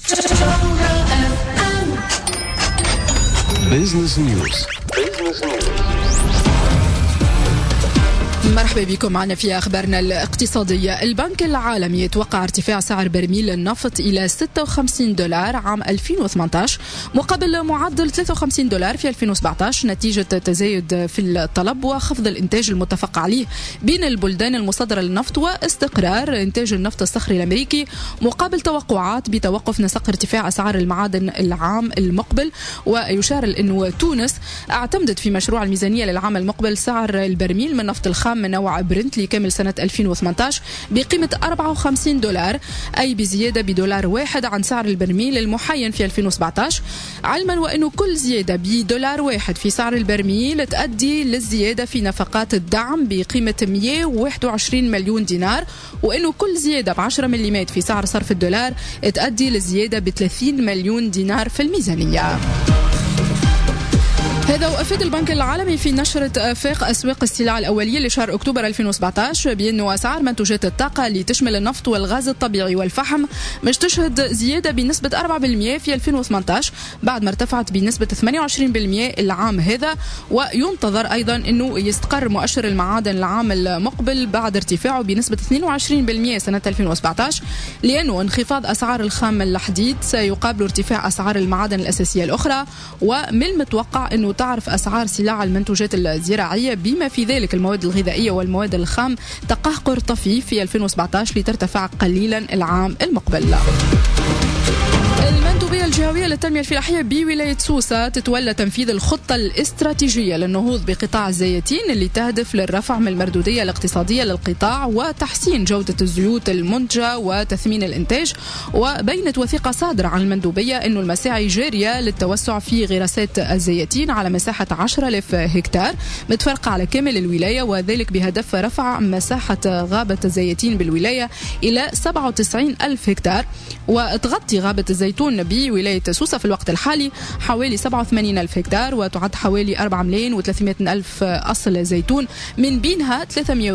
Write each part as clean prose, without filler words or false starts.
بيزنس نيوز. مرحبا بكم معنا في أخبارنا الاقتصادية. البنك العالمي يتوقع ارتفاع سعر برميل النفط إلى $56 عام 2018 مقابل معدل $53 في 2017 نتيجة تزايد في الطلب وخفض الإنتاج المتفق عليه بين البلدان المصدرة للنفط واستقرار إنتاج النفط الصخري الأمريكي مقابل توقعات بتوقف نسق ارتفاع أسعار المعادن العام المقبل. ويشار أنه تونس اعتمدت في مشروع الميزانية للعام المقبل سعر البرميل من نفط الخام من نوع برنت لكامل سنة 2018 بقيمة $54 أي بزيادة $1 عن سعر البرميل المحين في 2017 علما وأنه كل زيادة $1 في سعر البرميل تؤدي للزيادة في نفقات الدعم بقيمة 121 مليون دينار وأنه كل زيادة ب10 مليمات في سعر صرف الدولار تؤدي للزيادة ب30 مليون دينار في الميزانية. هذا وأفاد البنك العالمي في نشرة آفاق أسواق السلع الأولية لشهر أكتوبر 2017 بأن أسعار منتوجات الطاقة اللي تشمل النفط والغاز الطبيعي والفحم مش تشهد زيادة بنسبة 4% في 2018 بعد ما ارتفعت بنسبة 28% العام هذا. وينتظر أيضا أنه يستقر مؤشر المعادن العام المقبل بعد ارتفاعه بنسبة 22% سنة 2017 لأنه انخفاض أسعار الخام الحديد سيقابل ارتفاع أسعار المعادن الأساسية الأخرى. ومن المتوقع أنه تعرف أسعار سلع المنتوجات الزراعية بما في ذلك المواد الغذائية والمواد الخام تقهقر طفيف في 2017 لترتفع قليلا العام المقبل. المندوبية الجهوية للتنمية الفلاحية بولاية سوسة تتولى تنفيذ الخطة الاستراتيجية للنهوض بقطاع الزيتين اللي تهدف للرفع من المردودية الاقتصادية للقطاع وتحسين جودة الزيوت المنتجة وتثمين الإنتاج. وبينت وثيقة صادرة عن المندوبية أنه المساعي جارية للتوسع في غراسات الزيتين على مساحة 10,000 هكتار متفرقة على كامل الولاية وذلك بهدف رفع مساحة غابة الزيتين بالولاية إلى 97,000 هكتار. وتغطي غابة الزيتون بولاية سوسة في الوقت الحالي حوالي 87,000 هكتار وتعد حوالي 4,300,000 أصل زيتون من بينها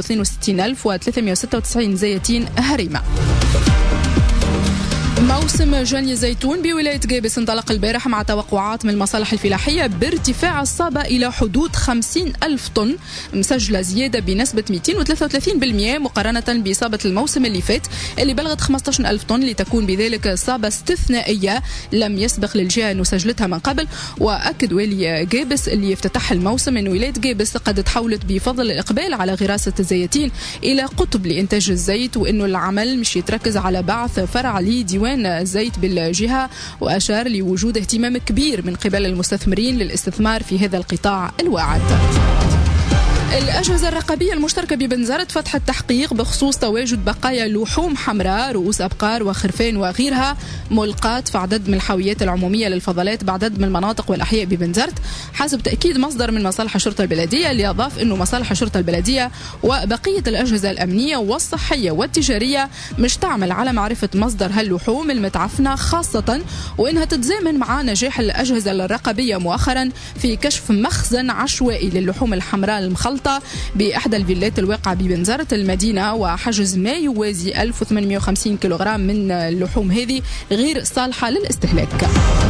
362,396 زيتين هريمة. موسم جني الزيتون بولاية جابس انطلق البارح مع توقعات من المصالح الفلاحية بارتفاع الصابة إلى حدود 50,000 طن مسجلة زيادة بنسبة 233% مقارنة بصابة الموسم اللي فات اللي بلغت 15,000 طن لتكون بذلك صابة استثنائية لم يسبق للجهة أنه سجلتها من قبل. وأكد والي جابس اللي افتتح الموسم أن ولاية جابس قد تحولت بفضل الإقبال على غراسة الزيتين إلى قطب لإنتاج الزيت وأنه العمل مش يتركز على بعث فرع لديوان الزيت بالجهة. وأشار لوجود اهتمام كبير من قبل المستثمرين للاستثمار في هذا القطاع الواعد. الأجهزة الرقابية المشتركة ببنزرت فتح التحقيق بخصوص تواجد بقايا لحوم حمراء رؤوس أبقار وخرفان وغيرها ملقاة في عدد من الحاويات العمومية للفضلات بعدد من المناطق والأحياء ببنزرت حسب تأكيد مصدر من مصالح الشرطة البلدية اللي أضاف أنه مصالح الشرطة البلدية وبقية الأجهزة الأمنية والصحية والتجارية مش تعمل على معرفة مصدر هاللحوم المتعفنة خاصة وإنها تتزامن مع نجاح الأجهزة الرقابية مؤخرا في كشف مخزن عشوائي للحوم الحمراء المخلطة بإحدى الفيلات الواقعة ببنزرت المدينة وحجز ما يوازي 1850 كيلوغرام من اللحوم هذه غير صالحة للاستهلاك.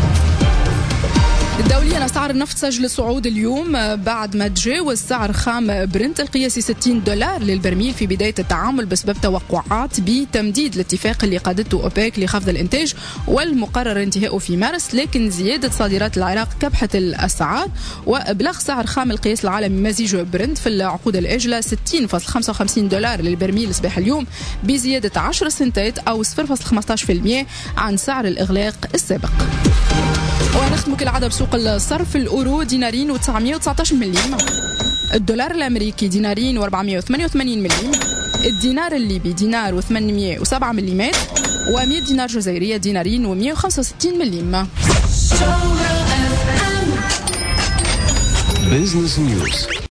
دوليا أسعار النفط سجل صعود اليوم بعد ما تجاوز سعر خام برنت القياسي $60 للبرميل في بداية التعامل بسبب توقعات بتمديد الاتفاق اللي قادته أوبك لخفض الإنتاج والمقرر انتهاؤه في مارس. لكن زيادة صادرات العراق كبحت الأسعار وبلغ سعر خام القياس العالمي مزيج برنت في العقود الآجلة $60.55 للبرميل صباح اليوم بزيادة 10 سنتات أو 0.15% عن سعر الإغلاق السابق. ونختم كالعادة بسوق الصرف. الأورو دينارين و919 مليم، الدولار الأمريكي دينارين و488 مليم، الدينار الليبي دينار و807 مليمات، و100 دينار جزائرية دينارين و165 مليم. بيزنس نيوز.